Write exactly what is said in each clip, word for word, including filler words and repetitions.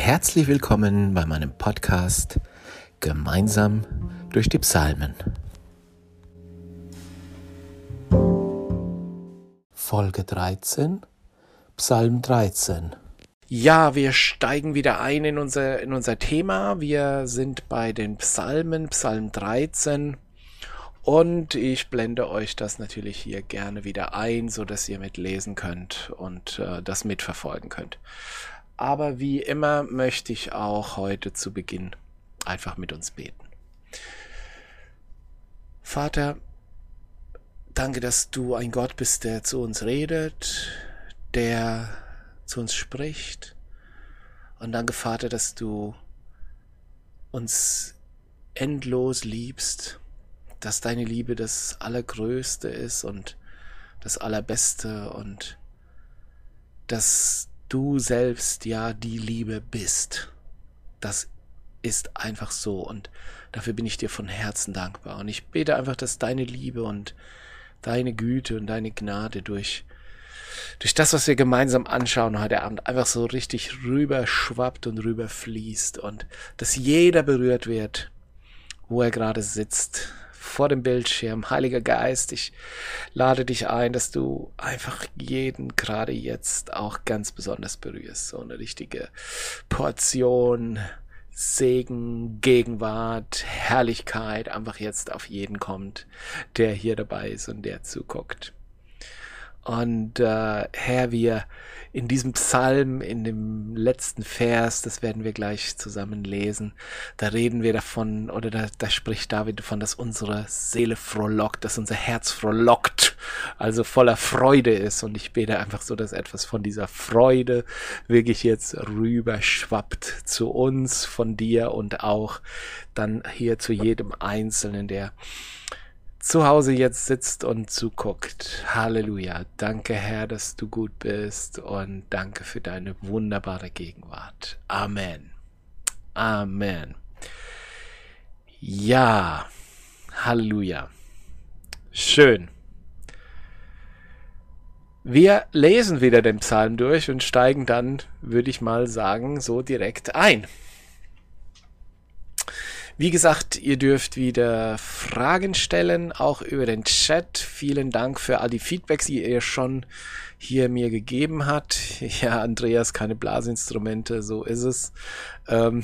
Herzlich willkommen bei meinem Podcast Gemeinsam durch die Psalmen. Folge dreizehn, Psalm dreizehn. Ja, wir steigen wieder ein in unser, in unser Thema. Wir sind bei den Psalmen, Psalm dreizehn. Und ich blende euch das natürlich hier gerne wieder ein, so dass ihr mitlesen könnt und äh, das mitverfolgen könnt. Aber wie immer möchte ich auch heute zu Beginn einfach mit uns beten. Vater, danke, dass du ein Gott bist, der zu uns redet, der zu uns spricht. Und danke, Vater, dass du uns endlos liebst, dass deine Liebe das Allergrößte ist und das Allerbeste und dass du selbst ja die Liebe bist. Das ist einfach so und dafür bin ich dir von Herzen dankbar. Und ich bete einfach, dass deine Liebe und deine Güte und deine Gnade durch, durch das, was wir gemeinsam anschauen heute Abend, einfach so richtig rüberschwappt und rüberfließt und dass jeder berührt wird, wo er gerade sitzt, vor dem Bildschirm. Heiliger Geist, ich lade dich ein, dass du einfach jeden gerade jetzt auch ganz besonders berührst. So eine richtige Portion Segen, Gegenwart, Herrlichkeit einfach jetzt auf jeden kommt, der hier dabei ist und der zuguckt. Und äh, Herr, wir in diesem Psalm, in dem letzten Vers, das werden wir gleich zusammen lesen, da reden wir davon, oder da, da spricht David davon, dass unsere Seele frohlockt, dass unser Herz frohlockt, also voller Freude ist. Und ich bete einfach so, dass etwas von dieser Freude wirklich jetzt rüberschwappt zu uns, von dir und auch dann hier zu jedem Einzelnen, der zu Hause jetzt sitzt und zuguckt. Halleluja. Danke, Herr, dass du gut bist und danke für deine wunderbare Gegenwart. Amen. Amen. Ja. Halleluja. Schön. Wir lesen wieder den Psalm durch und steigen dann, würde ich mal sagen, so direkt ein. Wie gesagt, ihr dürft wieder Fragen stellen, auch über den Chat. Vielen Dank für all die Feedbacks, die ihr schon hier mir gegeben habt. Ja, Andreas, keine Blasinstrumente, so ist es. Ähm,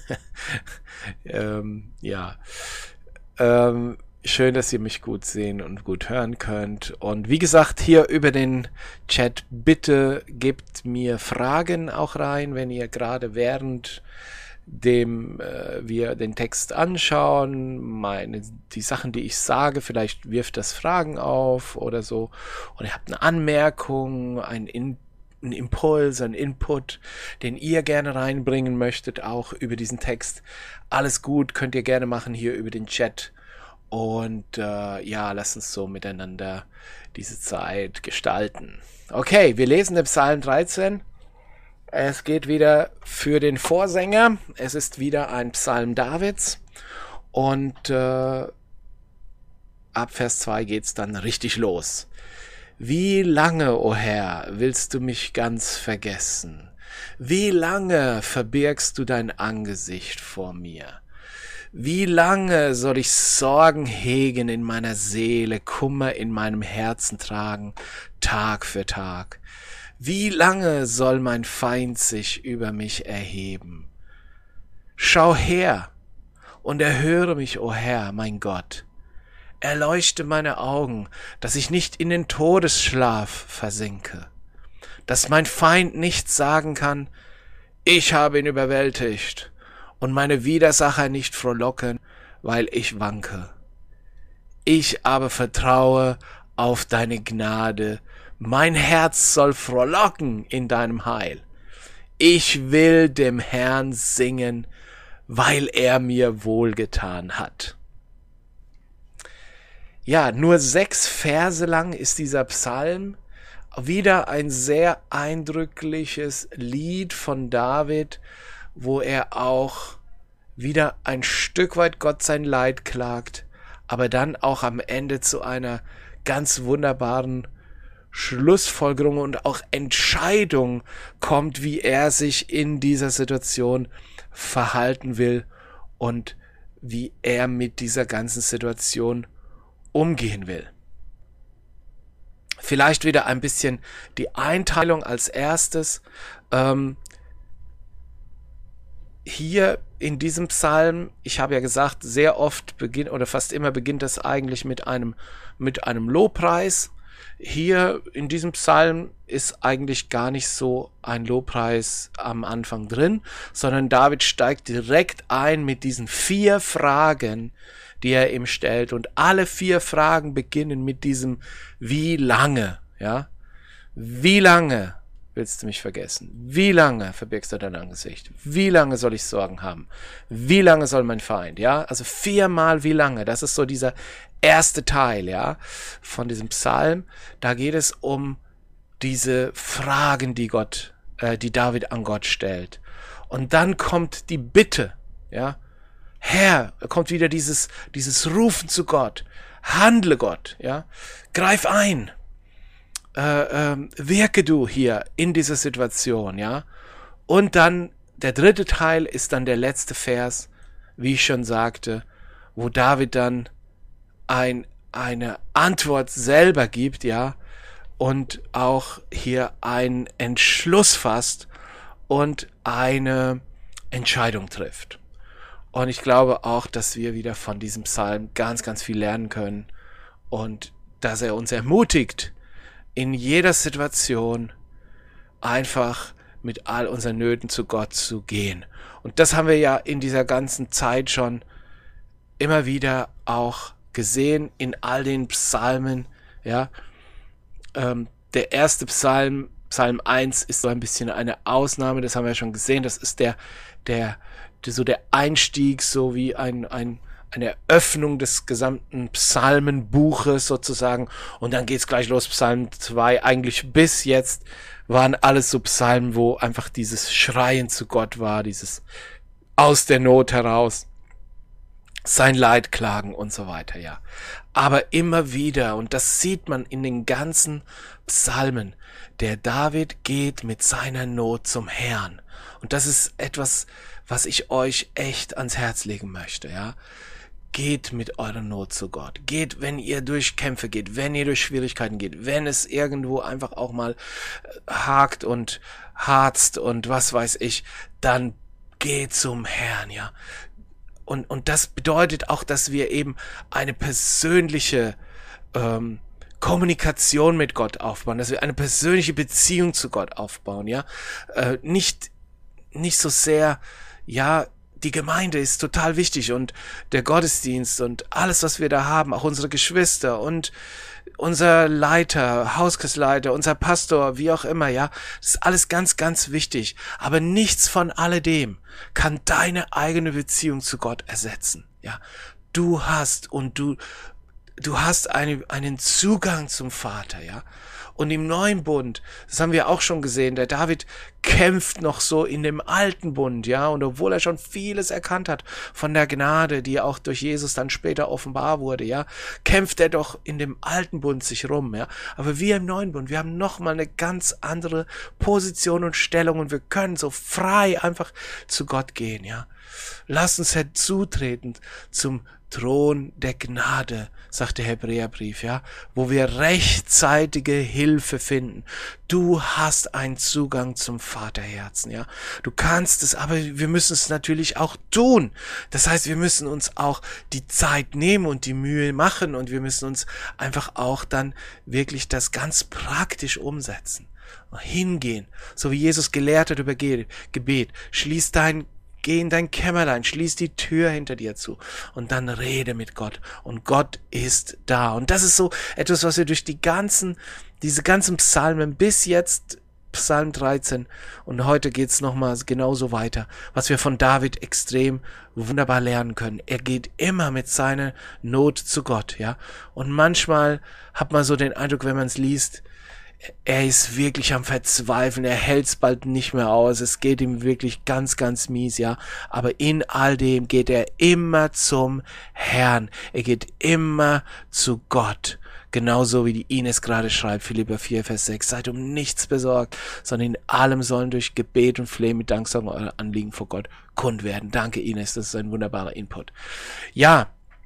ähm, ja, ähm, schön, dass ihr mich gut sehen und gut hören könnt. Und wie gesagt, hier über den Chat, bitte gebt mir Fragen auch rein, wenn ihr gerade während dem äh, wir den Text anschauen, meine, die Sachen, die ich sage, vielleicht wirft das Fragen auf oder so, oder ihr habt eine Anmerkung, ein, In, ein Impuls, ein Input, den ihr gerne reinbringen möchtet, auch über diesen Text. Alles gut, könnt ihr gerne machen hier über den Chat. Und äh, ja, lasst uns so miteinander diese Zeit gestalten. Okay, wir lesen den Psalm dreizehn. Es geht wieder für den Vorsänger. Es ist wieder ein Psalm Davids. Und äh, ab Vers zwei geht's dann richtig los. Wie lange, o Herr, willst du mich ganz vergessen? Wie lange verbirgst du dein Angesicht vor mir? Wie lange soll ich Sorgen hegen in meiner Seele, Kummer in meinem Herzen tragen, Tag für Tag? Wie lange soll mein Feind sich über mich erheben? Schau her und erhöre mich, o Herr, mein Gott. Erleuchte meine Augen, dass ich nicht in den Todesschlaf versinke, dass mein Feind nicht sagen kann, ich habe ihn überwältigt, und meine Widersacher nicht frohlocken, weil ich wanke. Ich aber vertraue auf deine Gnade. Mein Herz soll frohlocken in deinem Heil. Ich will dem Herrn singen, weil er mir wohlgetan hat. Ja, nur sechs Verse lang ist dieser Psalm. Wieder ein sehr eindrückliches Lied von David, wo er auch wieder ein Stück weit Gott sein Leid klagt, aber dann auch am Ende zu einer ganz wunderbaren Schlussfolgerung und auch Entscheidung kommt, wie er sich in dieser Situation verhalten will und wie er mit dieser ganzen Situation umgehen will. Vielleicht wieder ein bisschen die Einteilung als erstes. Ähm, hier in diesem Psalm, ich habe ja gesagt, sehr oft beginnt oder fast immer beginnt das eigentlich mit einem, mit einem Lobpreis. Hier in diesem Psalm ist eigentlich gar nicht so ein Lobpreis am Anfang drin, sondern David steigt direkt ein mit diesen vier Fragen, die er ihm stellt. Und alle vier Fragen beginnen mit diesem wie lange, ja? Wie lange willst du mich vergessen? Wie lange verbirgst du dein Angesicht? Wie lange soll ich Sorgen haben? Wie lange soll mein Feind, ja? Also viermal wie lange, das ist so dieser erste Teil, ja, von diesem Psalm. Da geht es um diese Fragen, die Gott, äh, die David an Gott stellt. Und dann kommt die Bitte, ja. Herr, kommt wieder dieses, dieses Rufen zu Gott. Handle Gott, ja. Greif ein. Äh, äh, wirke du hier in dieser Situation, ja. Und dann der dritte Teil ist dann der letzte Vers, wie ich schon sagte, wo David dann ein, eine Antwort selber gibt, ja, und auch hier einen Entschluss fasst und eine Entscheidung trifft. Und ich glaube auch, dass wir wieder von diesem Psalm ganz, ganz viel lernen können und dass er uns ermutigt, in jeder Situation einfach mit all unseren Nöten zu Gott zu gehen. Und das haben wir ja in dieser ganzen Zeit schon immer wieder auch gesehen in all den Psalmen, ja. Ähm, der erste Psalm, Psalm eins, ist so ein bisschen eine Ausnahme, das haben wir ja schon gesehen, das ist der, der, der so der Einstieg, so wie ein, ein, eine Eröffnung des gesamten Psalmenbuches sozusagen, und dann geht's gleich los, Psalm zwei, eigentlich bis jetzt waren alles so Psalmen, wo einfach dieses Schreien zu Gott war, dieses aus der Not heraus, sein Leid klagen und so weiter, ja. Aber immer wieder, und das sieht man in den ganzen Psalmen, der David geht mit seiner Not zum Herrn. Und das ist etwas, was ich euch echt ans Herz legen möchte, ja. Geht mit eurer Not zu Gott. Geht, wenn ihr durch Kämpfe geht, wenn ihr durch Schwierigkeiten geht, wenn es irgendwo einfach auch mal hakt und harzt und was weiß ich, dann geht zum Herrn, ja. Und, und das bedeutet auch, dass wir eben eine persönliche ähm, Kommunikation mit Gott aufbauen, dass wir eine persönliche Beziehung zu Gott aufbauen, ja. Äh, nicht, nicht so sehr, ja, die Gemeinde ist total wichtig und der Gottesdienst und alles, was wir da haben, auch unsere Geschwister und unser Leiter, Hauskreisleiter, unser Pastor, wie auch immer, ja, das ist alles ganz, ganz wichtig. Aber nichts von alledem kann deine eigene Beziehung zu Gott ersetzen, ja. Du hast und du, du hast eine, einen Zugang zum Vater, ja. Und im neuen Bund, das haben wir auch schon gesehen, der David kämpft noch so in dem alten Bund, ja, und obwohl er schon vieles erkannt hat von der Gnade, die auch durch Jesus dann später offenbar wurde, ja, kämpft er doch in dem alten Bund sich rum, ja. Aber wir im neuen Bund, wir haben nochmal eine ganz andere Position und Stellung und wir können so frei einfach zu Gott gehen, ja. Lass uns herzutreten zum Thron der Gnade, sagt der Hebräerbrief, ja, wo wir rechtzeitige Hilfe finden. Du hast einen Zugang zum Vaterherzen, ja. Du kannst es, aber wir müssen es natürlich auch tun. Das heißt, wir müssen uns auch die Zeit nehmen und die Mühe machen und wir müssen uns einfach auch dann wirklich das ganz praktisch umsetzen. Hingehen, so wie Jesus gelehrt hat über Gebet. Schließ dein Geh in dein Kämmerlein, schließ die Tür hinter dir zu und dann rede mit Gott. Und Gott ist da. Und das ist so etwas, was wir durch die ganzen, diese ganzen Psalmen bis jetzt, Psalm dreizehn, und heute geht's nochmal genauso weiter, was wir von David extrem wunderbar lernen können. Er geht immer mit seiner Not zu Gott, ja. Und manchmal hat man so den Eindruck, wenn man es liest, er ist wirklich am Verzweifeln, er hält's bald nicht mehr aus, es geht ihm wirklich ganz, ganz mies, ja, aber in all dem geht er immer zum Herrn, er geht immer zu Gott, Genauso wie die Ines gerade schreibt, Philipper vier, Vers sechs, seid um nichts besorgt, sondern in allem sollen durch Gebet und Flehen mit Danksagung eure Anliegen vor Gott kund werden. Danke, Ines, das ist ein wunderbarer Input. Ja,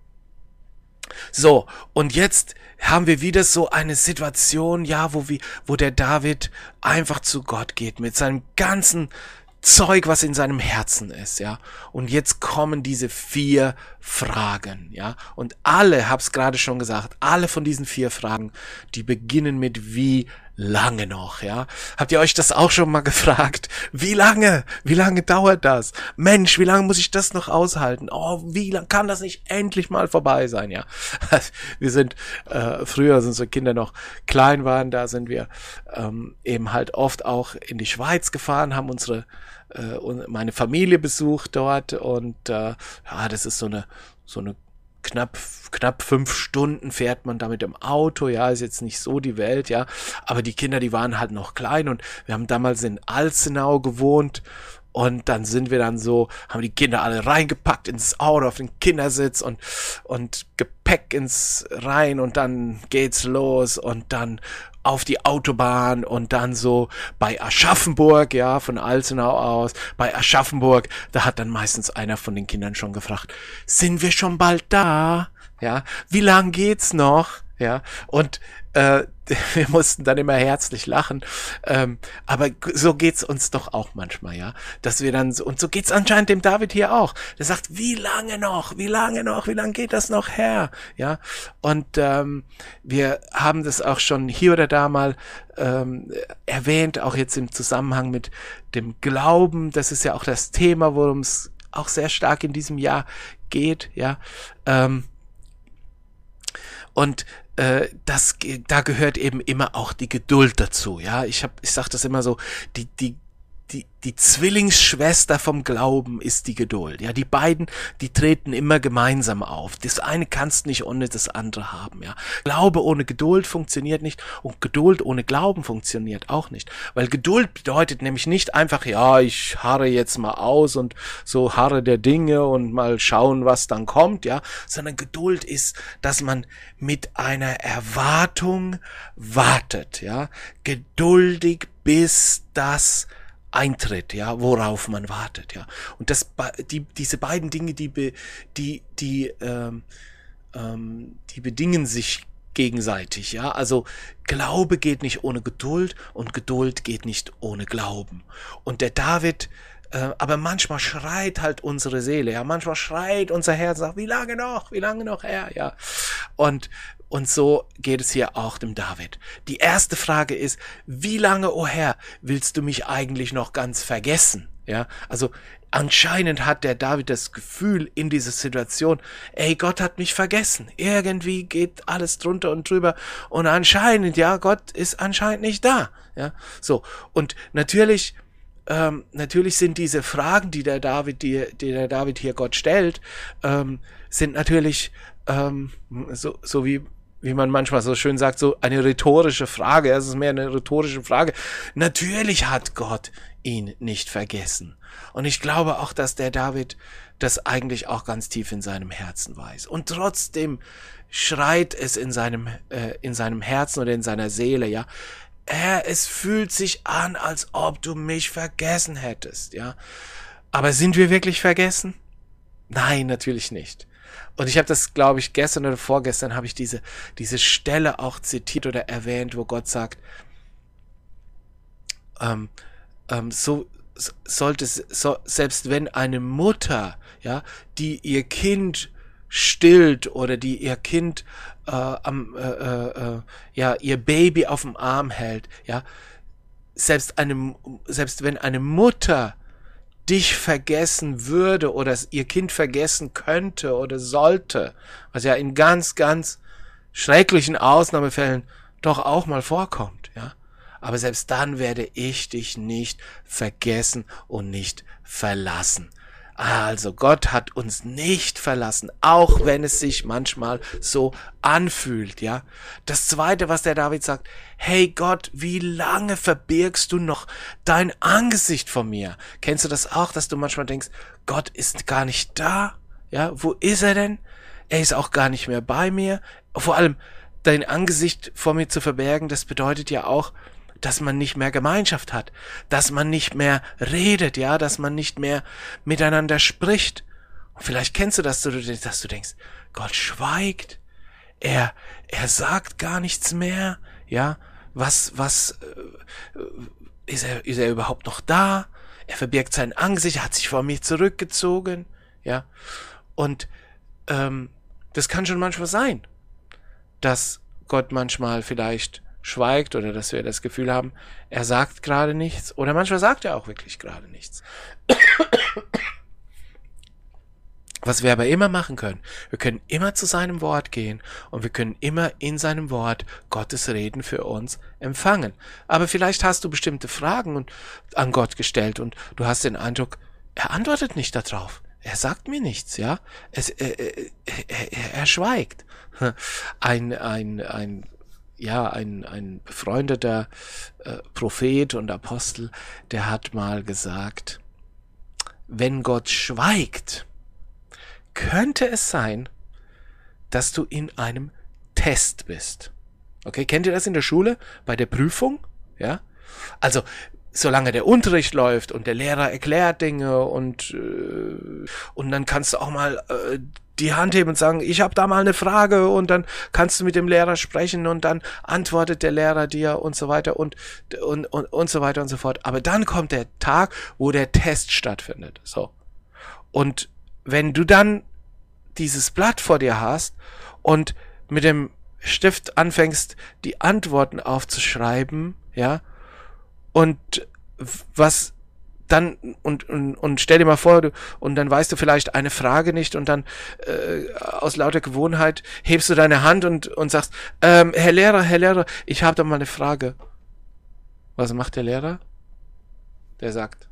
so, und jetzt haben wir wieder so eine Situation, ja, wo wir, wo der David einfach zu Gott geht mit seinem ganzen Zeug, was in seinem Herzen ist, ja. Und jetzt kommen diese vier Fragen, ja. Und alle, hab's gerade schon gesagt, alle von diesen vier Fragen, die beginnen mit wie lange noch, ja. Habt ihr euch das auch schon mal gefragt? Wie lange? Wie lange dauert das? Mensch, wie lange muss ich das noch aushalten? Oh, wie lange kann das nicht endlich mal vorbei sein, ja. Wir sind, äh, früher, als unsere Kinder noch klein waren, da sind wir ähm, eben halt oft auch in die Schweiz gefahren, haben unsere äh, meine Familie besucht dort und äh, ja, das ist so eine so eine knapp knapp fünf Stunden fährt man da mit dem Auto, ja, ist jetzt nicht so die Welt, ja, aber die Kinder, die waren halt noch klein und wir haben damals in Alzenau gewohnt und dann sind wir dann so, haben die Kinder alle reingepackt ins Auto auf den Kindersitz und und Gepäck ins rein und dann geht's los und dann auf die Autobahn und dann so bei Aschaffenburg, ja, von Alzenau aus, bei Aschaffenburg, da hat dann meistens einer von den Kindern schon gefragt, sind wir schon bald da? Ja, wie lang geht's noch? Ja, und äh, wir mussten dann immer herzlich lachen, ähm, aber so geht's uns doch auch manchmal, ja, dass wir dann so, und so geht's anscheinend dem David hier auch, der sagt, wie lange noch, wie lange noch, wie lange geht das noch her, ja, und ähm, wir haben das auch schon hier oder da mal ähm, erwähnt, auch jetzt im Zusammenhang mit dem Glauben, das ist ja auch das Thema, worum es auch sehr stark in diesem Jahr geht, ja, ähm, und äh, das, da gehört eben immer auch die Geduld dazu, ja. Ich hab, ich sag das immer so, die, die, die, die Zwillingsschwester vom Glauben ist die Geduld. Ja, die beiden, die treten immer gemeinsam auf. Das eine kannst nicht ohne das andere haben, ja. Glaube ohne Geduld funktioniert nicht und Geduld ohne Glauben funktioniert auch nicht. Weil Geduld bedeutet nämlich nicht einfach, ja, ich harre jetzt mal aus und so harre der Dinge und mal schauen, was dann kommt, ja. Sondern Geduld ist, dass man mit einer Erwartung wartet, ja. Geduldig bis das eintritt, ja, worauf man wartet, ja. Und das, die, diese beiden Dinge, die, be, die, die, ähm, ähm, die bedingen sich gegenseitig, ja. Also Glaube geht nicht ohne Geduld und Geduld geht nicht ohne Glauben. Und der David, äh, aber manchmal schreit halt unsere Seele, ja. Manchmal schreit unser Herz, sagt, wie lange noch, wie lange noch, Herr, ja. Und Und so geht es hier auch dem David. Die erste Frage ist, wie lange, o Herr, willst du mich eigentlich noch ganz vergessen? Ja, also anscheinend hat der David das Gefühl in dieser Situation, ey, Gott hat mich vergessen. Irgendwie geht alles drunter und drüber und anscheinend, ja, Gott ist anscheinend nicht da. Ja, so. Und natürlich, ähm, natürlich sind diese Fragen, die der David, die, die der David hier Gott stellt, ähm, sind natürlich ähm, so, so wie wie man manchmal so schön sagt, so eine rhetorische Frage. Es ist mehr eine rhetorische Frage. Natürlich hat Gott ihn nicht vergessen. Und ich glaube auch, dass der David das eigentlich auch ganz tief in seinem Herzen weiß. Und trotzdem schreit es in seinem, äh, in seinem Herzen oder in seiner Seele, ja, Herr, es fühlt sich an, als ob du mich vergessen hättest, ja. Aber sind wir wirklich vergessen? Nein, natürlich nicht. Und ich habe das, glaube ich, gestern oder vorgestern habe ich diese diese Stelle auch zitiert oder erwähnt, wo Gott sagt, ähm, ähm, so, so sollte es, so, selbst wenn eine Mutter, ja, die ihr Kind stillt oder die ihr Kind äh, am, äh, äh, ja, ihr Baby auf dem Arm hält, ja, selbst eine, selbst wenn eine Mutter dich vergessen würde oder ihr Kind vergessen könnte oder sollte, was ja in ganz, ganz schrecklichen Ausnahmefällen doch auch mal vorkommt, ja. Aber selbst dann werde ich dich nicht vergessen und nicht verlassen. Also Gott hat uns nicht verlassen, auch wenn es sich manchmal so anfühlt, ja. Das Zweite, was der David sagt, hey Gott, wie lange verbirgst du noch dein Angesicht vor mir? Kennst du das auch, dass du manchmal denkst, Gott ist gar nicht da? Ja, wo ist er denn? Er ist auch gar nicht mehr bei mir. Vor allem, dein Angesicht vor mir zu verbergen, das bedeutet ja auch, dass man nicht mehr Gemeinschaft hat, dass man nicht mehr redet, ja, dass man nicht mehr miteinander spricht. Und vielleicht kennst du das, dass du denkst, Gott schweigt, er, er sagt gar nichts mehr, ja, was, was, äh, ist er, ist er überhaupt noch da? Er verbirgt sein Angesicht, er hat sich vor mir zurückgezogen, ja, und ähm, das kann schon manchmal sein, dass Gott manchmal vielleicht schweigt oder dass wir das Gefühl haben, er sagt gerade nichts oder manchmal sagt er auch wirklich gerade nichts. Was wir aber immer machen können, wir können immer zu seinem Wort gehen und wir können immer in seinem Wort Gottes Reden für uns empfangen. Aber vielleicht hast du bestimmte Fragen und, an Gott gestellt und du hast den Eindruck, er antwortet nicht darauf. Er sagt mir nichts, ja. Es, er, er, er, er schweigt. Ein, ein, ein, ja, ein, ein befreundeter äh, Prophet und Apostel, der hat mal gesagt, wenn Gott schweigt, könnte es sein, dass du in einem Test bist. Okay, kennt ihr das in der Schule? Bei der Prüfung? Ja? Also, solange der Unterricht läuft und der Lehrer erklärt Dinge und, äh, und dann kannst du auch mal äh, die Hand heben und sagen, ich habe da mal eine Frage und dann kannst du mit dem Lehrer sprechen und dann antwortet der Lehrer dir und so weiter und, und, und, und so weiter und so fort. Aber dann kommt der Tag, wo der Test stattfindet. So. Und wenn du dann dieses Blatt vor dir hast und mit dem Stift anfängst, die Antworten aufzuschreiben, ja, und was dann, und, und, und stell dir mal vor, du, und dann weißt du vielleicht eine Frage nicht und dann äh, aus lauter Gewohnheit hebst du deine Hand und, und sagst, ähm, Herr Lehrer, Herr Lehrer, ich habe da mal eine Frage. Was macht der Lehrer? Der sagt,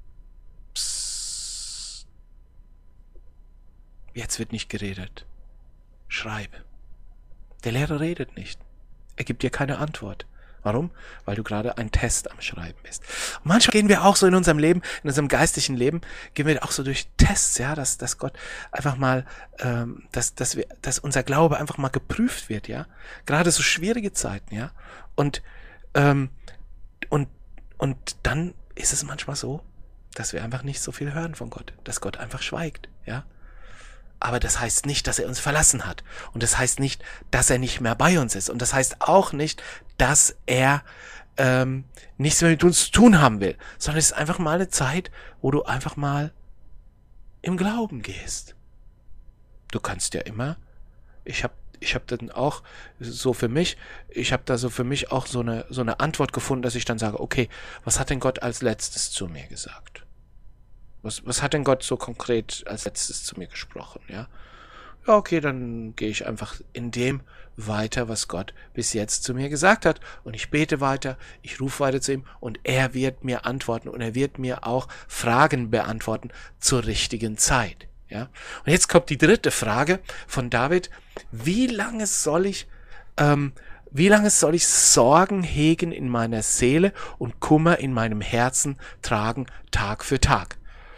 jetzt wird nicht geredet. Schreibe. Der Lehrer redet nicht. Er gibt dir keine Antwort. Warum? Weil du gerade einen Test am Schreiben bist. Und manchmal gehen wir auch so in unserem Leben, in unserem geistlichen Leben, gehen wir auch so durch Tests, ja, dass, dass Gott einfach mal, ähm, dass, dass wir, dass unser Glaube einfach mal geprüft wird, ja. Gerade so schwierige Zeiten, ja. Und, ähm, und, und dann ist es manchmal so, dass wir einfach nicht so viel hören von Gott, dass Gott einfach schweigt, ja. Aber das heißt nicht, dass er uns verlassen hat. Und das heißt nicht, dass er nicht mehr bei uns ist. Und das heißt auch nicht, dass er ähm, nichts mehr mit uns zu tun haben will. Sondern es ist einfach mal eine Zeit, wo du einfach mal im Glauben gehst. Du kannst ja immer, ich habe ich hab dann auch so für mich, ich habe da so für mich auch so eine, so eine Antwort gefunden, dass ich dann sage, okay, was hat denn Gott als letztes zu mir gesagt? Was, was hat denn Gott so konkret als letztes zu mir gesprochen, ja? Ja, okay, dann gehe ich einfach in dem weiter, was Gott bis jetzt zu mir gesagt hat. Und ich bete weiter, ich rufe weiter zu ihm und er wird mir antworten und er wird mir auch Fragen beantworten zur richtigen Zeit, ja? Und jetzt kommt die dritte Frage von David. Wie lange soll ich, ähm, wie lange soll ich Sorgen hegen in meiner Seele und Kummer in meinem Herzen tragen, Tag für Tag?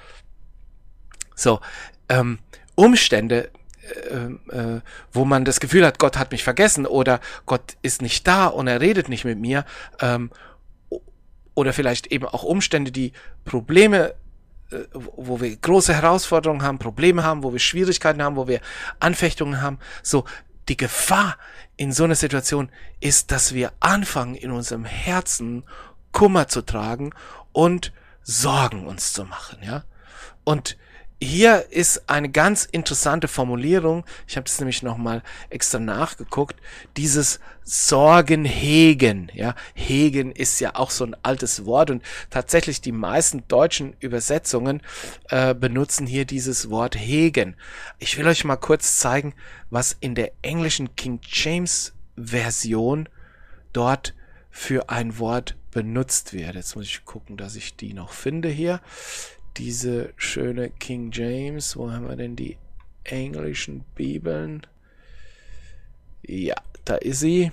So, ähm, Umstände, äh, äh, wo man das Gefühl hat, Gott hat mich vergessen oder Gott ist nicht da und er redet nicht mit mir, ähm, oder vielleicht eben auch Umstände, die Probleme, äh, wo wir große Herausforderungen haben, Probleme haben, wo wir Schwierigkeiten haben, wo wir Anfechtungen haben. So, die Gefahr in so einer Situation ist, dass wir anfangen, in unserem Herzen Kummer zu tragen und Sorgen uns zu machen, ja. Und hier ist eine ganz interessante Formulierung, ich habe das nämlich nochmal extra nachgeguckt, dieses Sorgen hegen, ja, hegen ist ja auch so ein altes Wort und tatsächlich die meisten deutschen Übersetzungen äh, benutzen hier dieses Wort hegen. Ich will euch mal kurz zeigen, was in der englischen King James Version dort für ein Wort benutzt wird. Jetzt muss ich gucken, dass ich die noch finde hier. Diese schöne King James, wo haben wir denn die englischen Bibeln? Ja, da ist sie.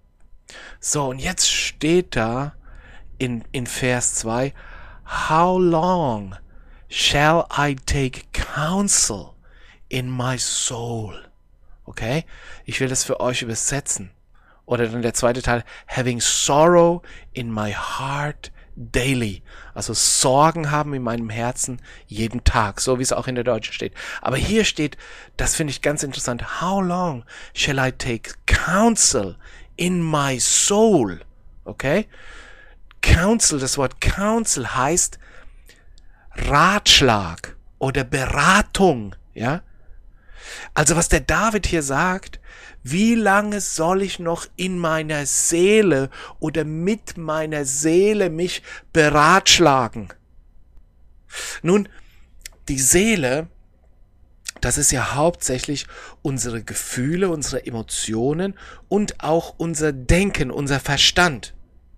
So, und jetzt steht da in, in Vers zwei, How long shall I take counsel in my soul? Okay, ich will das für euch übersetzen. Oder dann der zweite Teil, having sorrow in my heart daily. Also Sorgen haben in meinem Herzen jeden Tag, so wie es auch in der Deutschen steht. Aber hier steht, das finde ich ganz interessant, how long shall I take counsel in my soul? Okay? Counsel, das Wort Counsel heißt Ratschlag oder Beratung, ja? Also was der David hier sagt, wie lange soll ich noch in meiner Seele oder mit meiner Seele mich beratschlagen? Nun, die Seele, das ist ja hauptsächlich unsere Gefühle, unsere Emotionen und auch unser Denken, unser Verstand.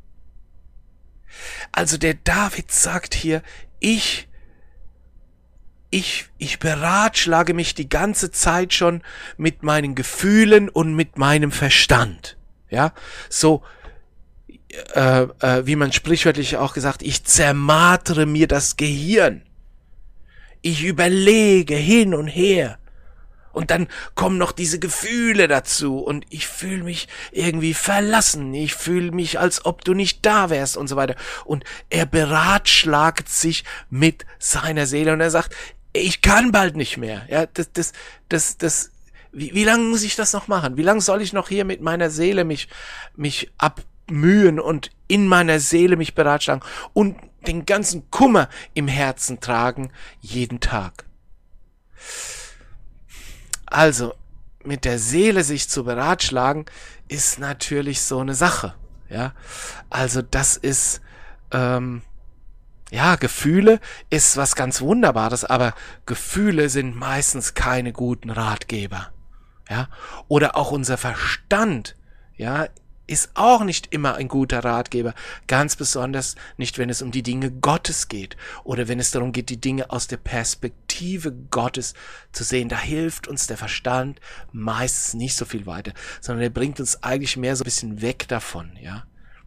Also der David sagt hier, ich Ich, ich beratschlage mich die ganze Zeit schon mit meinen Gefühlen und mit meinem Verstand. Ja, so äh, äh, wie man sprichwörtlich auch gesagt, ich zermartere mir das Gehirn. Ich überlege hin und her. Und dann kommen noch diese Gefühle dazu und ich fühle mich irgendwie verlassen. Ich fühle mich, als ob du nicht da wärst und so weiter. Und er beratschlagt sich mit seiner Seele und er sagt, ich kann bald nicht mehr. Ja, das, das, das, das, wie, wie lange muss ich das noch machen? Wie lange soll ich noch hier mit meiner Seele mich, mich abmühen und in meiner Seele mich beratschlagen und den ganzen Kummer im Herzen tragen, jeden Tag? Also, mit der Seele sich zu beratschlagen, ist natürlich so eine Sache. Ja, also das ist, ähm, ja, Gefühle ist was ganz Wunderbares, aber Gefühle sind meistens keine guten Ratgeber. Ja, oder auch unser Verstand, ja, ist auch nicht immer ein guter Ratgeber, ganz besonders nicht, wenn es um die Dinge Gottes geht oder wenn es darum geht, die Dinge aus der Perspektive Gottes zu sehen. Da hilft uns der Verstand meistens nicht so viel weiter, sondern er bringt uns eigentlich mehr so ein bisschen weg davon, ja.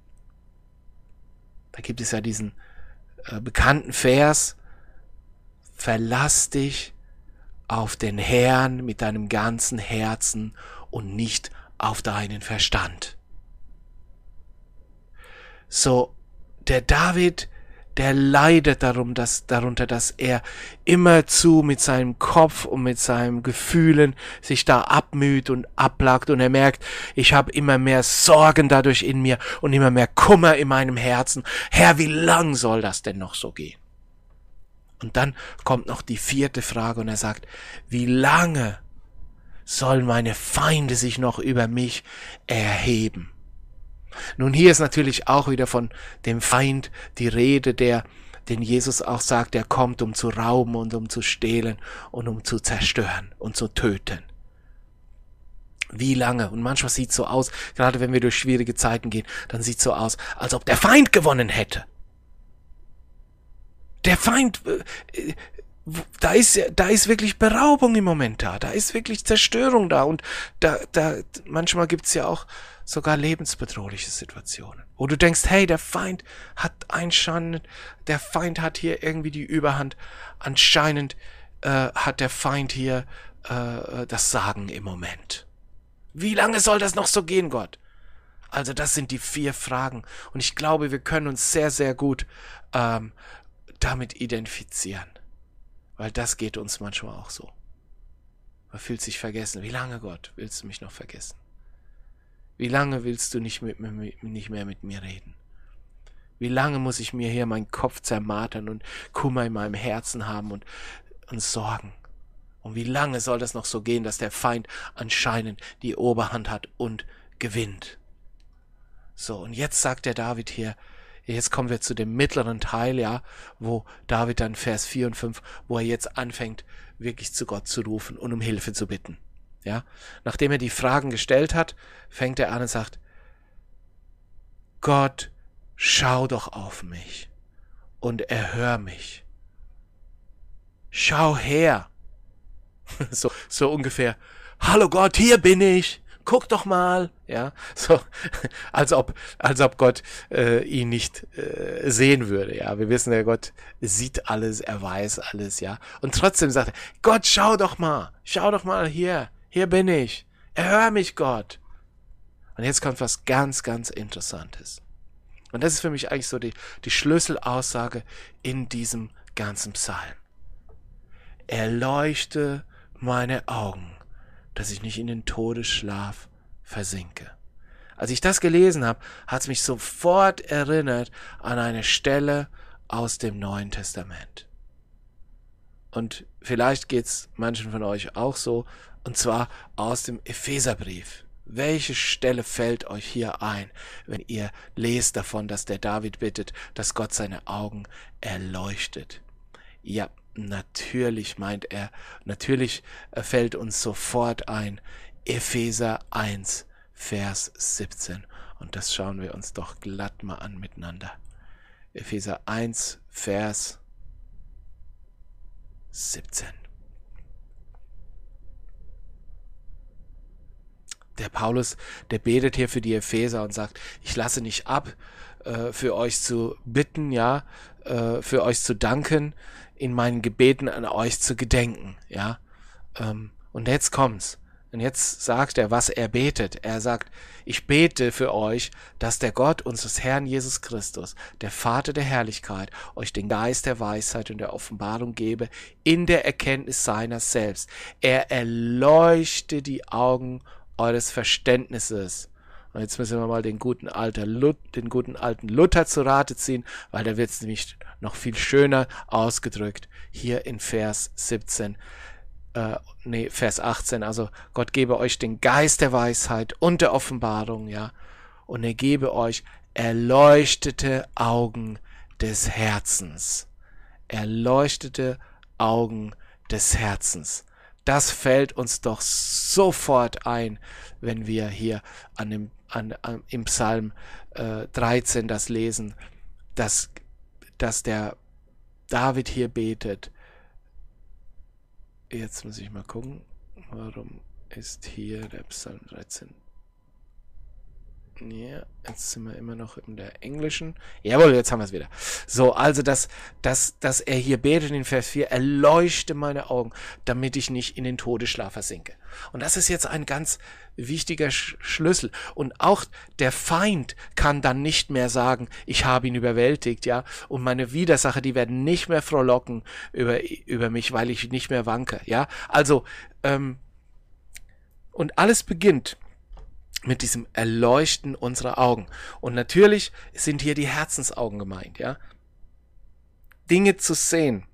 Da gibt es ja diesen äh, bekannten Vers, verlass dich auf den Herrn mit deinem ganzen Herzen und nicht auf deinen Verstand. So, der David, der leidet darum, dass, darunter, dass er immerzu mit seinem Kopf und mit seinen Gefühlen sich da abmüht und abplagt und er merkt, ich habe immer mehr Sorgen dadurch in mir und immer mehr Kummer in meinem Herzen. Herr, wie lang soll das denn noch so gehen? Und dann kommt noch die vierte Frage und er sagt, wie lange sollen meine Feinde sich noch über mich erheben? Nun, hier ist natürlich auch wieder von dem Feind die Rede, der, den Jesus auch sagt, der kommt, um zu rauben und um zu stehlen und um zu zerstören und zu töten. Wie lange? Und manchmal sieht es so aus, gerade wenn wir durch schwierige Zeiten gehen, dann sieht es so aus, als ob der Feind gewonnen hätte. Der Feind, äh, da ist, da ist wirklich Beraubung im Moment da, da ist wirklich Zerstörung da und da, da, manchmal gibt's ja auch sogar lebensbedrohliche Situationen, wo du denkst, hey, der Feind hat anscheinend, der Feind hat hier irgendwie die Überhand, anscheinend äh, hat der Feind hier äh, das Sagen im Moment. Wie lange soll das noch so gehen, Gott? Also das sind die vier Fragen und ich glaube, wir können uns sehr, sehr gut ähm, damit identifizieren. Weil das geht uns manchmal auch so. Man fühlt sich vergessen. Wie lange, Gott, willst du mich noch vergessen? Wie lange willst du nicht, mit, mit, nicht mehr mit mir reden? Wie lange muss ich mir hier meinen Kopf zermartern und Kummer in meinem Herzen haben und, und Sorgen? Und wie lange soll das noch so gehen, dass der Feind anscheinend die Oberhand hat und gewinnt? So, und jetzt sagt der David hier, jetzt kommen wir zu dem mittleren Teil, ja, wo David dann Vers vier und fünf, wo er jetzt anfängt, wirklich zu Gott zu rufen und um Hilfe zu bitten. Ja, nachdem er die Fragen gestellt hat, fängt er an und sagt, Gott, schau doch auf mich und erhör mich. Schau her. So, so ungefähr, hallo Gott, hier bin ich. Guck doch mal, ja, so, als ob, als ob Gott äh, ihn nicht äh, sehen würde, ja. Wir wissen, der Gott sieht alles, er weiß alles, ja. Und trotzdem sagt er, Gott, schau doch mal, schau doch mal hier, hier bin ich, erhör mich, Gott. Und jetzt kommt was ganz, ganz Interessantes. Und das ist für mich eigentlich so die, die Schlüsselaussage in diesem ganzen Psalm. Erleuchte meine Augen, dass ich nicht in den Todesschlaf versinke. Als ich das gelesen habe, hat es mich sofort erinnert an eine Stelle aus dem Neuen Testament. Und vielleicht geht es manchen von euch auch so, und zwar aus dem Epheserbrief. Welche Stelle fällt euch hier ein, wenn ihr lest davon, dass der David bittet, dass Gott seine Augen erleuchtet? Ja, natürlich meint er, natürlich fällt uns sofort ein, Epheser eins, Vers siebzehn. Und das schauen wir uns doch glatt mal an miteinander. Epheser eins, Vers siebzehn. Der Paulus, der betet hier für die Epheser und sagt, ich lasse nicht ab, äh, für euch zu bitten, ja, äh, für euch zu danken, in meinen Gebeten an euch zu gedenken, ja. Ähm, und jetzt kommt's. Und jetzt sagt er, was er betet. Er sagt, ich bete für euch, dass der Gott unseres Herrn Jesus Christus, der Vater der Herrlichkeit, euch den Geist der Weisheit und der Offenbarung gebe, in der Erkenntnis seiner selbst. Er erleuchte die Augen eures Verständnisses. Und jetzt müssen wir mal den guten, alter Lut, den guten alten Luther zu Rate ziehen, weil da wird es nämlich noch viel schöner ausgedrückt. Hier in Vers siebzehn. Äh, nee, Vers achtzehn, also Gott gebe euch den Geist der Weisheit und der Offenbarung, ja, und er gebe euch erleuchtete Augen des Herzens. Erleuchtete Augen des Herzens. Das fällt uns doch sofort ein, wenn wir hier an dem, an, an, im Psalm äh, dreizehn das lesen, dass, dass der David hier betet. Jetzt muss ich mal gucken, warum ist hier der Psalm dreizehn? Ja, jetzt sind wir immer noch in der englischen. Jawohl, jetzt haben wir es wieder. So, also, dass, dass, dass er hier betet in Vers vier, erleuchte meine Augen, damit ich nicht in den Todesschlaf versinke. Und das ist jetzt ein ganz wichtiger Sch- Schlüssel. Und auch der Feind kann dann nicht mehr sagen, ich habe ihn überwältigt, ja. Und meine Widersacher, die werden nicht mehr frohlocken über, über mich, weil ich nicht mehr wanke, ja. Also, ähm, und alles beginnt mit diesem Erleuchten unserer Augen. Und natürlich sind hier die Herzensaugen gemeint, ja. Dinge zu sehen,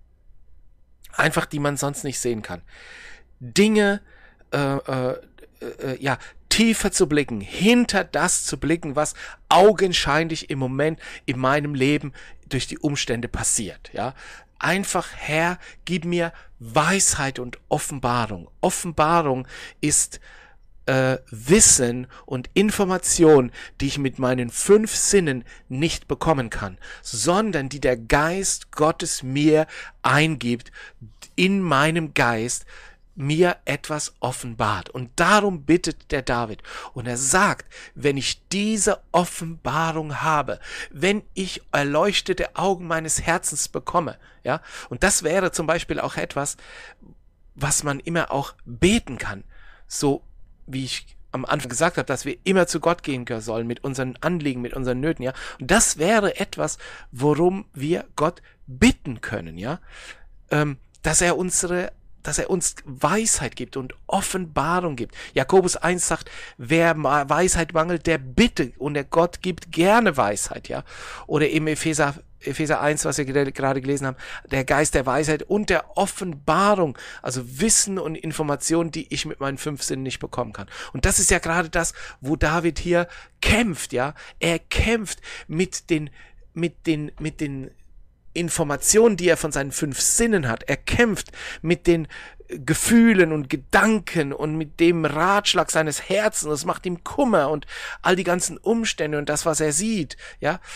einfach die man sonst nicht sehen kann. Dinge, äh, äh, äh, ja, tiefer zu blicken, hinter das zu blicken, was augenscheinlich im Moment in meinem Leben durch die Umstände passiert, ja. Einfach, Herr, gib mir Weisheit und Offenbarung. Offenbarung ist Äh, Wissen und Information, die ich mit meinen fünf Sinnen nicht bekommen kann, sondern die der Geist Gottes mir eingibt, in meinem Geist mir etwas offenbart. Und darum bittet der David. Und er sagt, wenn ich diese Offenbarung habe, wenn ich erleuchtete Augen meines Herzens bekomme, ja, und das wäre zum Beispiel auch etwas, was man immer auch beten kann, so wie ich am Anfang gesagt habe, dass wir immer zu Gott gehen sollen mit unseren Anliegen, mit unseren Nöten, ja. Und das wäre etwas, worum wir Gott bitten können, ja, ähm, dass er unsere, dass er uns Weisheit gibt und Offenbarung gibt. Jakobus eins sagt, wer Weisheit mangelt, der bitte, und der Gott gibt gerne Weisheit, ja. Oder eben Epheser Epheser eins, was wir gerade gelesen haben, der Geist der Weisheit und der Offenbarung, also Wissen und Informationen, die ich mit meinen fünf Sinnen nicht bekommen kann. Und das ist ja gerade das, wo David hier kämpft, ja. Er kämpft mit den, mit den, mit den Informationen, die er von seinen fünf Sinnen hat. Er kämpft mit den Gefühlen und Gedanken und mit dem Ratschlag seines Herzens. Das macht ihm Kummer und all die ganzen Umstände und das, was er sieht, ja.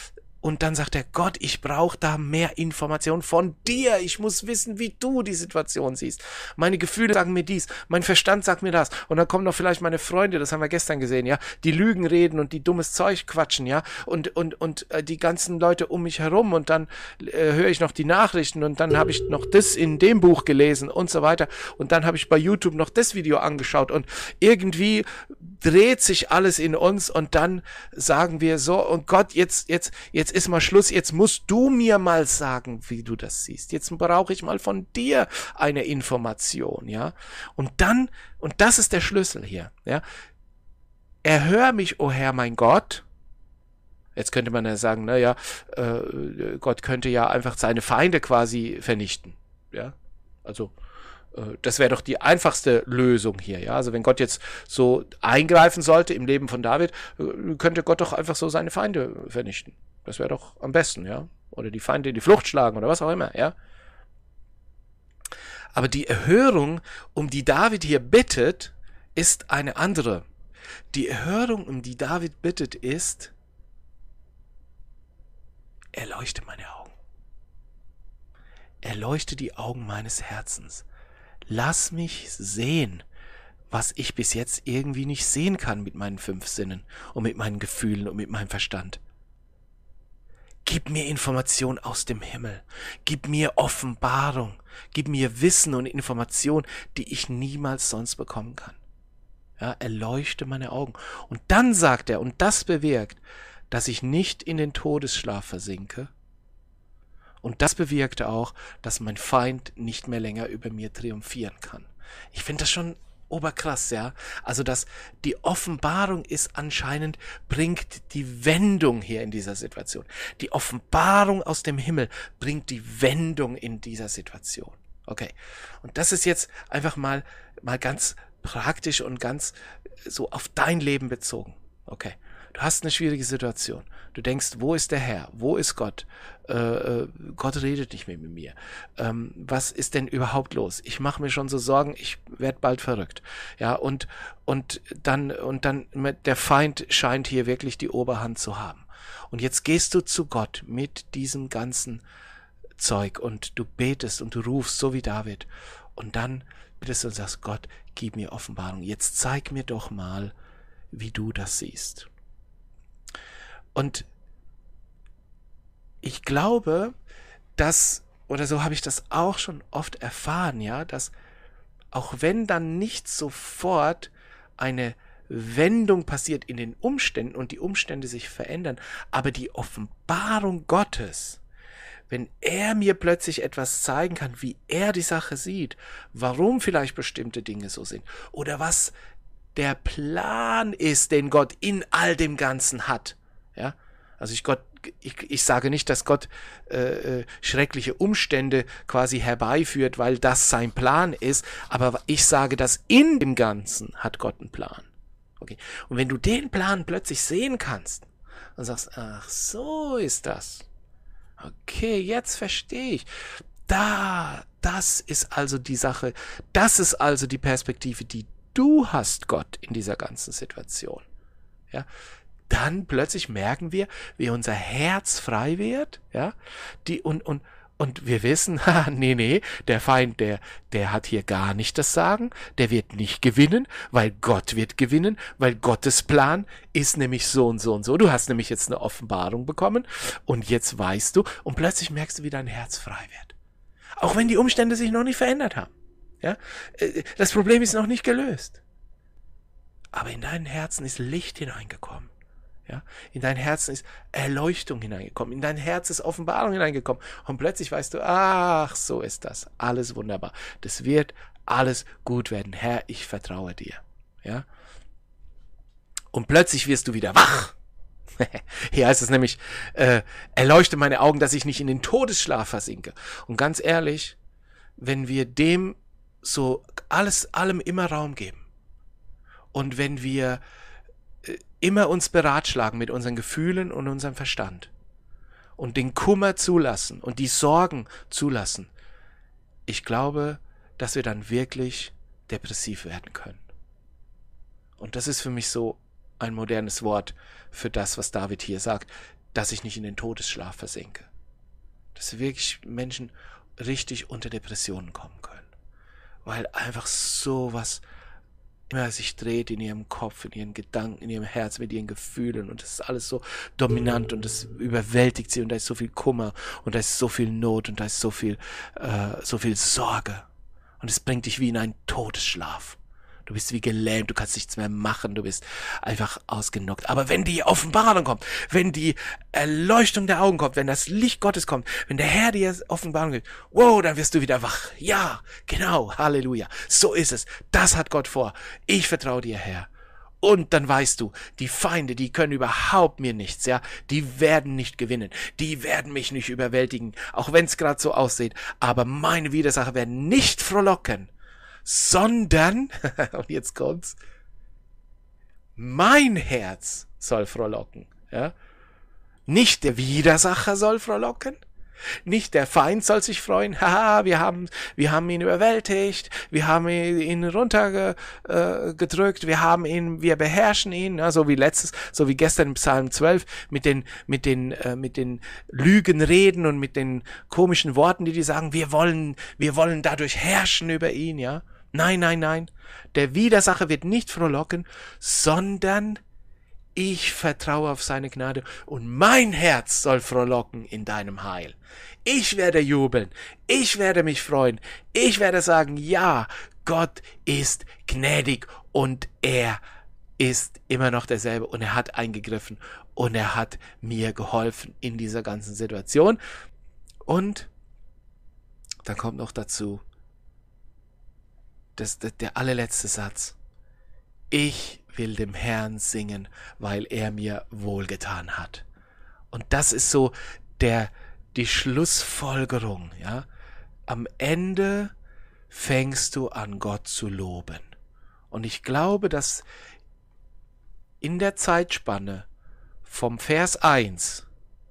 Und dann sagt er, Gott, ich brauche da mehr Informationen von dir. Ich muss wissen, wie du die Situation siehst. Meine Gefühle sagen mir dies, mein Verstand sagt mir das. Und dann kommen noch vielleicht meine Freunde, das haben wir gestern gesehen, ja, die Lügen reden und die dummes Zeug quatschen, ja, und und und äh, die ganzen Leute um mich herum. Und dann äh, höre ich noch die Nachrichten und dann habe ich noch das in dem Buch gelesen und so weiter. Und dann habe ich bei YouTube noch das Video angeschaut. Und irgendwie dreht sich alles in uns und dann sagen wir so, und Gott, jetzt, jetzt, jetzt ist mal Schluss, jetzt musst du mir mal sagen, wie du das siehst. Jetzt brauche ich mal von dir eine Information, ja. Und dann, und das ist der Schlüssel hier, ja. Erhör mich, o Herr, mein Gott. Jetzt könnte man ja sagen, naja, äh, Gott könnte ja einfach seine Feinde quasi vernichten, ja. Also, das wäre doch die einfachste Lösung hier, ja. Also wenn Gott jetzt so eingreifen sollte im Leben von David, könnte Gott doch einfach so seine Feinde vernichten. Das wäre doch am besten, ja. Oder die Feinde in die Flucht schlagen oder was auch immer, ja. Aber die Erhörung, um die David hier bittet, ist eine andere. Die Erhörung, um die David bittet, ist, erleuchte meine Augen. Erleuchte die Augen meines Herzens. Lass mich sehen, was ich bis jetzt irgendwie nicht sehen kann mit meinen fünf Sinnen und mit meinen Gefühlen und mit meinem Verstand. Gib mir Information aus dem Himmel. Gib mir Offenbarung. Gib mir Wissen und Information, die ich niemals sonst bekommen kann. Ja, erleuchte meine Augen. Und dann sagt er, und das bewirkt, dass ich nicht in den Todesschlaf versinke. Und das bewirkte auch, dass mein Feind nicht mehr länger über mir triumphieren kann. Ich finde das schon oberkrass, ja. Also dass die Offenbarung ist anscheinend, bringt die Wendung hier in dieser Situation. Die Offenbarung aus dem Himmel bringt die Wendung in dieser Situation. Okay. Und das ist jetzt einfach mal, mal ganz praktisch und ganz so auf dein Leben bezogen. Okay. Du hast eine schwierige Situation. Du denkst, wo ist der Herr? Wo ist Gott? Äh, äh, Gott redet nicht mehr mit mir. Ähm, was ist denn überhaupt los? Ich mache mir schon so Sorgen, ich werde bald verrückt. Ja, und, und dann, und dann, der Feind scheint hier wirklich die Oberhand zu haben. Und jetzt gehst du zu Gott mit diesem ganzen Zeug und du betest und du rufst, so wie David. Und dann bittest du und sagst, Gott, gib mir Offenbarung. Jetzt zeig mir doch mal, wie du das siehst. Und ich glaube, dass, oder so habe ich das auch schon oft erfahren, ja, dass auch wenn dann nicht sofort eine Wendung passiert in den Umständen und die Umstände sich verändern, aber die Offenbarung Gottes, wenn er mir plötzlich etwas zeigen kann, wie er die Sache sieht, warum vielleicht bestimmte Dinge so sind oder was der Plan ist, den Gott in all dem Ganzen hat, ja, also ich Gott, ich, ich sage nicht, dass Gott äh, schreckliche Umstände quasi herbeiführt, weil das sein Plan ist, aber ich sage, dass in dem Ganzen hat Gott einen Plan. Okay. Und wenn du den Plan plötzlich sehen kannst und sagst, ach, so ist das. Okay, jetzt verstehe ich. Da, das ist also die Sache, das ist also die Perspektive, die du hast, Gott, in dieser ganzen Situation. Ja. Dann plötzlich merken wir, wie unser Herz frei wird, ja, die, und, und, und wir wissen, ha, nee, nee, der Feind, der, der hat hier gar nicht das Sagen, der wird nicht gewinnen, weil Gott wird gewinnen, weil Gottes Plan ist nämlich so und so und so. Du hast nämlich jetzt eine Offenbarung bekommen und jetzt weißt du, und plötzlich merkst du, wie dein Herz frei wird. Auch wenn die Umstände sich noch nicht verändert haben, ja, das Problem ist noch nicht gelöst. Aber in dein Herzen ist Licht hineingekommen. Ja, in dein Herzen ist Erleuchtung hineingekommen, in dein Herz ist Offenbarung hineingekommen und plötzlich weißt du, ach, so ist das, alles wunderbar, das wird alles gut werden, Herr, ich vertraue dir, ja, und plötzlich wirst du wieder wach. Hier heißt es nämlich, äh, erleuchte meine Augen, dass ich nicht in den Todesschlaf versinke. Und ganz ehrlich, wenn wir dem so alles, allem immer Raum geben und wenn wir immer uns beratschlagen mit unseren Gefühlen und unserem Verstand und den Kummer zulassen und die Sorgen zulassen, ich glaube, dass wir dann wirklich depressiv werden können. Und das ist für mich so ein modernes Wort für das, was David hier sagt. dass ich nicht in den Todesschlaf versinke. Dass wirklich Menschen richtig unter Depressionen kommen können. Weil einfach sowas immer sich dreht in ihrem Kopf, in ihren Gedanken, in ihrem Herz, mit ihren Gefühlen und das ist alles so dominant und das überwältigt sie und da ist so viel Kummer und da ist so viel Not und da ist so viel, äh, so viel Sorge und es bringt dich wie in einen Todesschlaf. Du bist wie gelähmt, du kannst nichts mehr machen, du bist einfach ausgenockt. Aber wenn die Offenbarung kommt, wenn die Erleuchtung der Augen kommt, wenn das Licht Gottes kommt, wenn der Herr dir Offenbarung gibt, wow, dann wirst du wieder wach. Ja, genau, Halleluja. So ist es. Das hat Gott vor. Ich vertraue dir, Herr. Und dann weißt du, die Feinde, die können überhaupt mir nichts, ja. Die werden nicht gewinnen. Die werden mich nicht überwältigen, auch wenn es gerade so aussieht. Aber meine Widersacher werden nicht frohlocken. Sondern, und jetzt kommt's, mein Herz soll frohlocken. Ja? Nicht der Widersacher soll frohlocken, nicht der Feind soll sich freuen, haha, wir haben, wir haben ihn überwältigt, wir haben ihn runtergedrückt, wir haben ihn, wir beherrschen ihn, ja, so wie letztes, so wie gestern im Psalm zwölf, mit den, mit den, äh, mit den Lügenreden und mit den komischen Worten, die die sagen, wir wollen, wir wollen dadurch herrschen über ihn, ja. Nein, nein, nein, der Widersacher wird nicht frohlocken, sondern ich vertraue auf seine Gnade und mein Herz soll frohlocken in deinem Heil. Ich werde jubeln, ich werde mich freuen, ich werde sagen, ja, Gott ist gnädig und er ist immer noch derselbe und er hat eingegriffen und er hat mir geholfen in dieser ganzen Situation. Und dann kommt noch dazu, Das, das, der allerletzte Satz. Ich will dem Herrn singen, weil er mir wohlgetan hat. Und das ist so der, die Schlussfolgerung, ja. Am Ende fängst du an, Gott zu loben. Und ich glaube, dass in der Zeitspanne vom Vers eins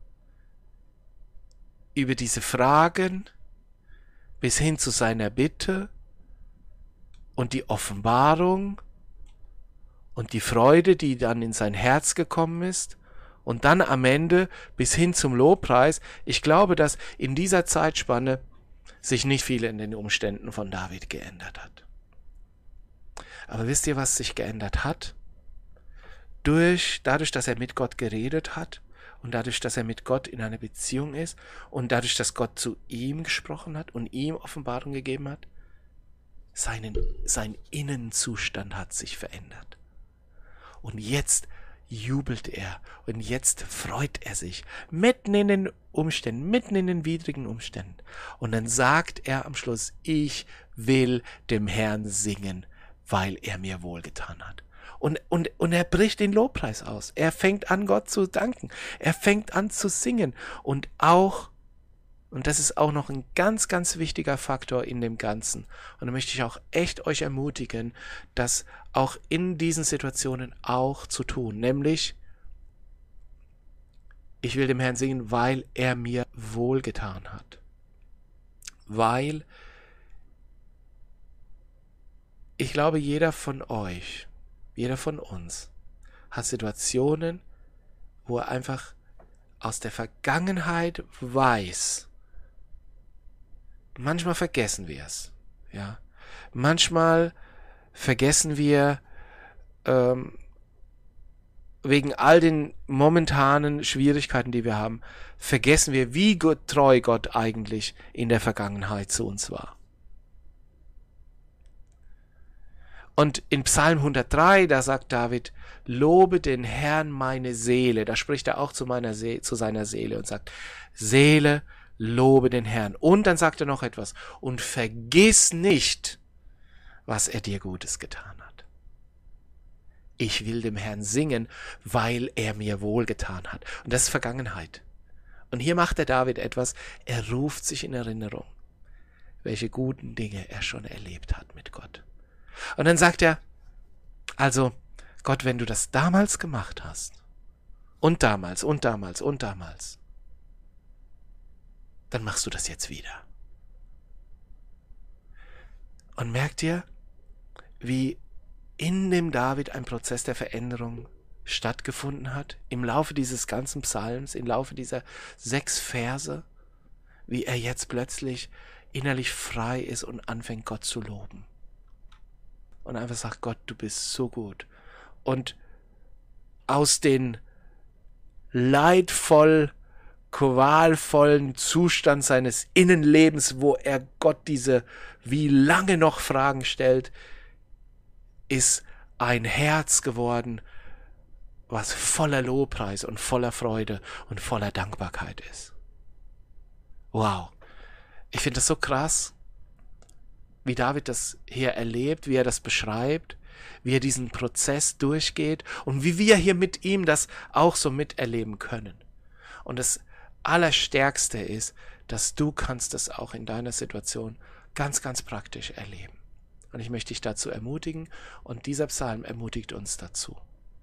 über diese Fragen bis hin zu seiner Bitte und die Offenbarung und die Freude, die dann in sein Herz gekommen ist und dann am Ende bis hin zum Lobpreis. Ich glaube, dass in dieser Zeitspanne sich nicht viel in den Umständen von David geändert hat. Aber wisst ihr, was sich geändert hat? Durch, dadurch, dass er mit Gott geredet hat und dadurch, dass er mit Gott in einer Beziehung ist und dadurch, dass Gott zu ihm gesprochen hat und ihm Offenbarung gegeben hat, Seinen, sein Innenzustand hat sich verändert. Und jetzt jubelt er und jetzt freut er sich mitten in den Umständen, mitten in den widrigen Umständen. Und dann sagt er am Schluss, ich will dem Herrn singen, weil er mir wohlgetan hat. Und, und, und er bricht den Lobpreis aus. Er fängt an, Gott zu danken. Er fängt an zu singen. Und auch Und das ist auch noch ein ganz, ganz wichtiger Faktor in dem Ganzen. Und da möchte ich auch echt euch ermutigen, das auch in diesen Situationen auch zu tun. Nämlich, ich will dem Herrn singen, weil er mir wohlgetan hat. Weil ich glaube, jeder von euch, jeder von uns hat Situationen, wo er einfach aus der Vergangenheit weiß, manchmal vergessen wir es, ja. Manchmal vergessen wir ähm, wegen all den momentanen Schwierigkeiten, die wir haben, vergessen wir, wie Gott, treu Gott eigentlich in der Vergangenheit zu uns war. Und in Psalm hundertdrei, da sagt David, lobe den Herrn meine Seele. Da spricht er auch zu, meiner See- zu seiner Seele und sagt, Seele, lobe den Herrn. Und dann sagt er noch etwas. Und vergiss nicht, was er dir Gutes getan hat. Ich will dem Herrn singen, weil er mir wohlgetan hat. Und das ist Vergangenheit. Und hier macht der David etwas. Er ruft sich in Erinnerung, welche guten Dinge er schon erlebt hat mit Gott. Und dann sagt er, also Gott, wenn du das damals gemacht hast, und damals, und damals, und damals, dann machst du das jetzt wieder. Und merkt ihr, wie in dem David ein Prozess der Veränderung stattgefunden hat im Laufe dieses ganzen Psalms, im Laufe dieser sechs Verse, wie er jetzt plötzlich innerlich frei ist und anfängt, Gott zu loben. Und einfach sagt, Gott, du bist so gut. Und aus den leidvoll, qualvollen Zustand seines Innenlebens, wo er Gott diese wie lange noch Fragen stellt, ist ein Herz geworden, was voller Lobpreis und voller Freude und voller Dankbarkeit ist. Wow. Ich finde das so krass, wie David das hier erlebt, wie er das beschreibt, wie er diesen Prozess durchgeht und wie wir hier mit ihm das auch so miterleben können. Und das Allerstärkste ist, dass du kannst das auch in deiner Situation ganz, ganz praktisch erleben. Und ich möchte dich dazu ermutigen und dieser Psalm ermutigt uns dazu.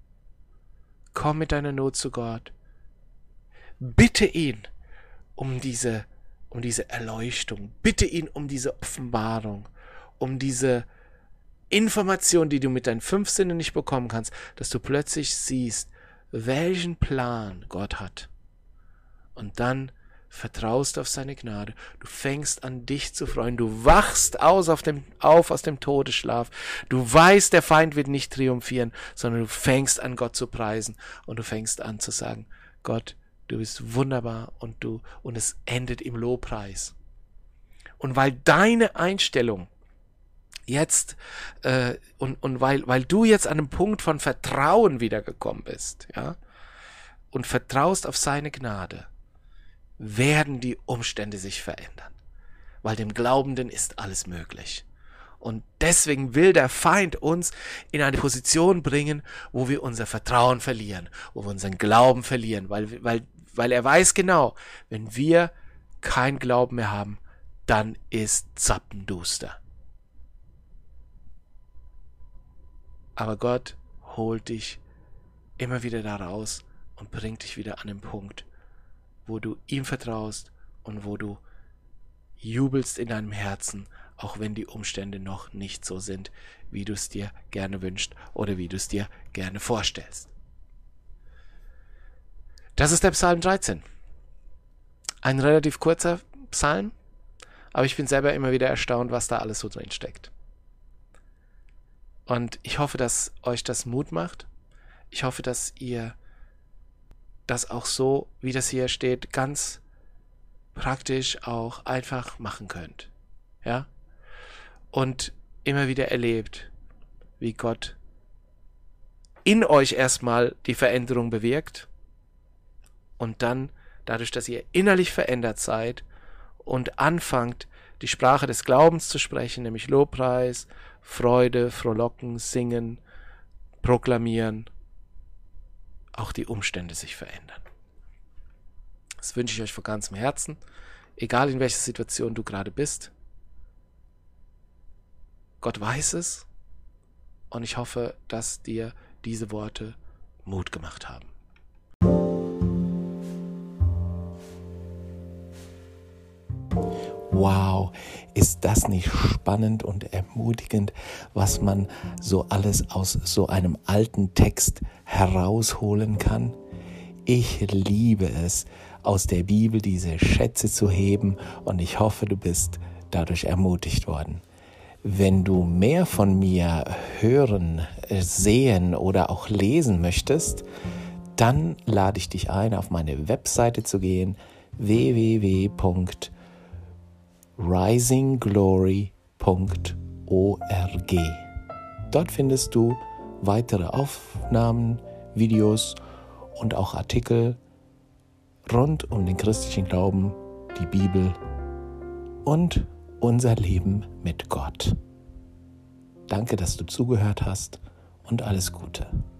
Komm mit deiner Not zu Gott, bitte ihn um diese, um diese Erleuchtung, bitte ihn um diese Offenbarung, um diese Information, die du mit deinen fünf Sinnen nicht bekommen kannst, dass du plötzlich siehst, welchen Plan Gott hat. Und dann vertraust auf seine Gnade. Du fängst an, dich zu freuen. Du wachst aus auf, dem, auf aus dem Todesschlaf. Du weißt, der Feind wird nicht triumphieren, sondern du fängst an, Gott zu preisen. Und du fängst an zu sagen, Gott, du bist wunderbar und du, und es endet im Lobpreis. Und weil deine Einstellung jetzt, äh, und, und weil, weil du jetzt an einem Punkt von Vertrauen wiedergekommen bist, ja, und vertraust auf seine Gnade, werden die Umstände sich verändern. Weil dem Glaubenden ist alles möglich. Und deswegen will der Feind uns in eine Position bringen, wo wir unser Vertrauen verlieren, wo wir unseren Glauben verlieren, weil, weil, weil er weiß genau, wenn wir keinen Glauben mehr haben, dann ist zappenduster. Aber Gott holt dich immer wieder da raus und bringt dich wieder an den Punkt, wo du ihm vertraust und wo du jubelst in deinem Herzen, auch wenn die Umstände noch nicht so sind, wie du es dir gerne wünschst oder wie du es dir gerne vorstellst. Das ist der Psalm dreizehn. Ein relativ kurzer Psalm, aber ich bin selber immer wieder erstaunt, was da alles so drin steckt. Und ich hoffe, dass euch das Mut macht. Ich hoffe, dass ihr das auch so, wie das hier steht, ganz praktisch auch einfach machen könnt. Ja? Und immer wieder erlebt, wie Gott in euch erstmal die Veränderung bewirkt und dann, dadurch, dass ihr innerlich verändert seid und anfangt, die Sprache des Glaubens zu sprechen, nämlich Lobpreis, Freude, Frohlocken, Singen, Proklamieren, auch die Umstände sich verändern. Das wünsche ich euch von ganzem Herzen, egal in welcher Situation du gerade bist. Gott weiß es und ich hoffe, dass dir diese Worte Mut gemacht haben. Wow, ist das nicht spannend und ermutigend, was man so alles aus so einem alten Text herausholen kann? Ich liebe es, aus der Bibel diese Schätze zu heben und ich hoffe, du bist dadurch ermutigt worden. Wenn du mehr von mir hören, sehen oder auch lesen möchtest, dann lade ich dich ein, auf meine Webseite zu gehen, w w w punkt rising glory punkt org. Dort findest du weitere Aufnahmen, Videos und auch Artikel rund um den christlichen Glauben, die Bibel und unser Leben mit Gott. Danke, dass du zugehört hast und alles Gute.